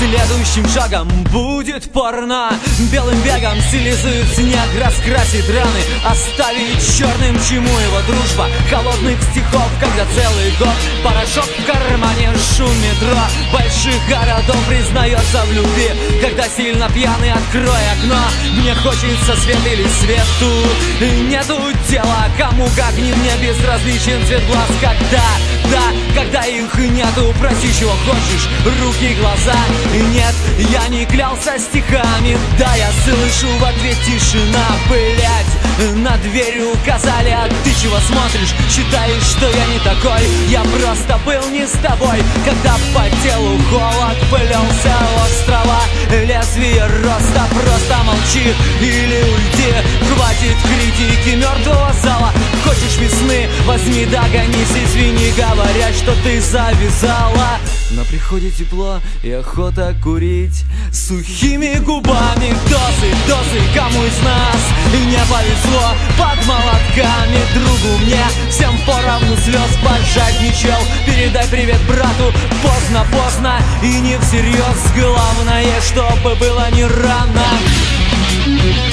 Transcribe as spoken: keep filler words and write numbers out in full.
Следующим шагом будет порно. Белым бегом стилизует снег, раскрасит раны, оставить черным. Чему его дружба холодных стихов, когда целый год порошок в кармане, шум метро больших городов признается в любви. Когда сильно пьяный, открой окно, мне хочется свет или свету. Нету дела, кому как не мне безразличен цвет глаз. Когда, да, когда их нету, проси, чего хочешь, руки, глаза. Нет, я не клялся стихами, да, я слышу в ответ тишина. Блять, на дверь указали, а ты чего смотришь? Считаешь, что я не такой? Я просто был не с тобой, когда по телу холод плелся острова. Лезвие роста, просто молчи или уйди. Хватит критики мертвого зала. Хочешь весны? Возьми, догонись, извини, говорят, что ты завязала. На приходе тепло и охота курить сухими губами. Дозы, дозы, кому из нас не повезло под молотками. Другу мне всем поровну слез пожадничал. Передай привет брату, поздно, поздно и не всерьез. Главное, чтобы было не рано.